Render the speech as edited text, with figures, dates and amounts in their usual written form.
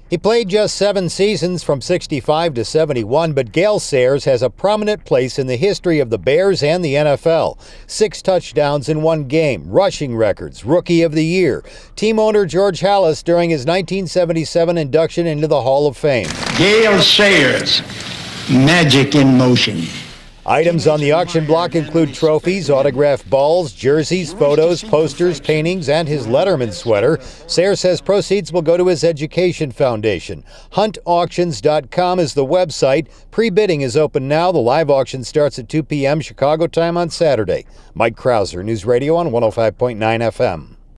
He played just 7 seasons from 65 to 71, but Gale Sayers has a prominent place in the history of the Bears and the NFL. 6 touchdowns in 1 game, rushing records, Rookie of the Year. Team owner George Halas during his 1977 induction into the Hall of Fame. Gale Sayers, magic in motion. Items on the auction block include trophies, autographed balls, jerseys, photos, posters, paintings, and his Letterman sweater. Sayers says proceeds will go to his education foundation. HuntAuctions.com is the website. Pre-bidding is open now. The live auction starts at 2 p.m. Chicago time on Saturday. Mike Krauser, News Radio on 105.9 FM.